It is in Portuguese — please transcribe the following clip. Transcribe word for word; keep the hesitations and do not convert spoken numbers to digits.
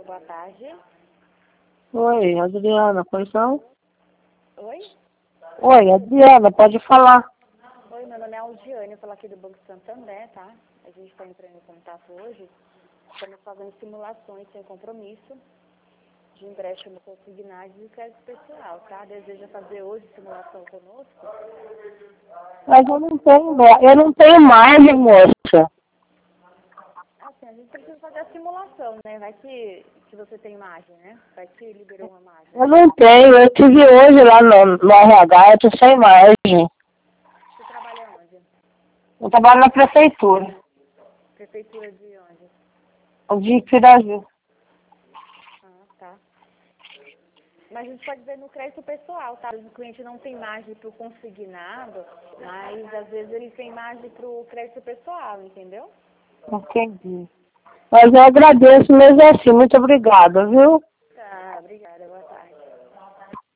Boa tarde. Oi, Adriana, pois não? Oi? Oi, Adriana, pode falar. Oi, meu nome é Aldiane, eu falo aqui do Banco Santander, tá? A gente está entrando em contato hoje. Estamos fazendo simulações sem compromisso de empréstimo consignado e crédito especial, tá? Deseja fazer hoje simulação conosco? Mas eu não tenho, eu não tenho margem, moça. Assim, a gente precisa fazer a simulação, né? Vai que, que você tem margem, né? Vai que liberou uma margem. Eu não tenho, eu tive hoje lá no, no R H, eu tô sem margem. Você trabalha onde? Eu trabalho na prefeitura, Prefeitura de onde? de Pirajú. Ah, tá. Mas a gente pode ver no crédito pessoal, tá? O cliente não tem margem para o consignado, mas às vezes ele tem margem para o crédito pessoal, entendeu? Entendi. Mas eu agradeço mesmo assim, muito obrigada, viu? Tá, obrigada, boa tarde.